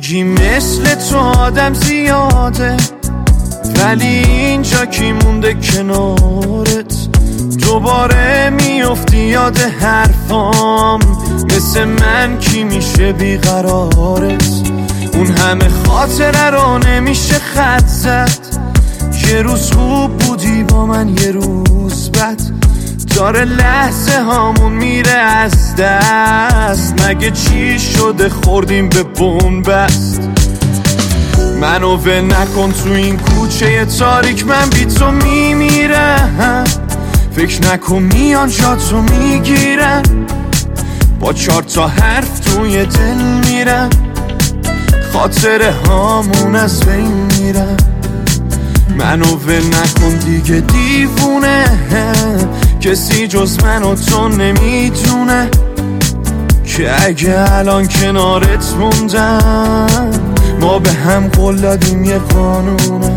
میگی مثل تو آدم زیاده، ولی اینجا کی مونده کنارت؟ دوباره میافتی یاد حرفام، مثل من کی میشه بیقرارت؟ اون همه خاطره رو نمیشه خط زد، یه روز خوب بودی با من یه روز بد، داره لحظه هامون میره از دست. مگه چی شده خوردیم به بنبست؟ منو ول نکن تو این کوچه تاریک، من بی تو میمیرم. فکر نکن میان جاتو میگیرم، با 4 تا حرف توی دل میرم، خاطره هامون از بین میرم. منو ول نکن دیگه دیوونه، کسی جز من و تو نمیدونه که اگه الان کنارت موندم، ما به هم قول دادیم یه قانونه.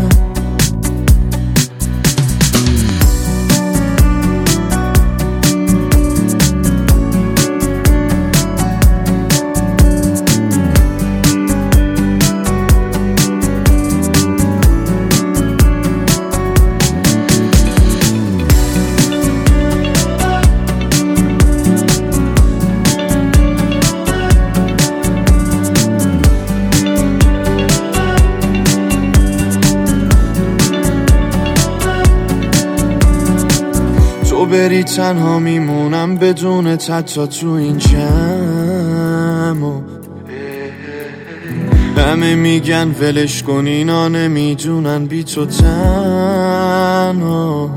تو بری تنها میمونم بدون حتی تو این جمع، همه میگن ولش کن اینا نمیدونن بی تو تنها.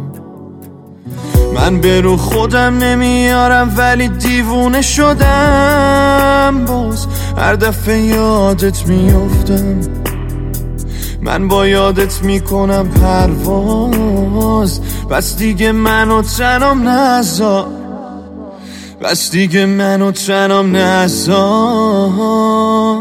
من به رو خودم نمیارم ولی دیوونه شدم، باز هر دفعه یادت میافتم. من با یادت میکنم پرواز، بس دیگه منو تنم نذار، بس دیگه منو تنم نذار.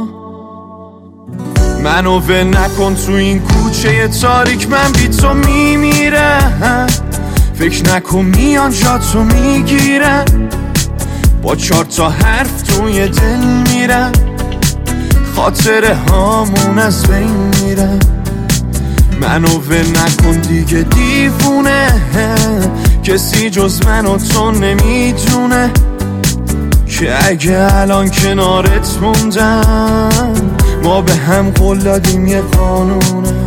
منو ول نکن تو این کوچه تاریک، من بی تو میمیرم. فکر نکن میان جاتو میگیرم، با 4 تا حرف توی دل میرم، خاطره هامون از بین میرم. منو ول نکن دیگه دیوونه، کسی جز من و تو نمیدونه که اگه الان کنارت موندم، ما به هم قول دادیم یه قانونه.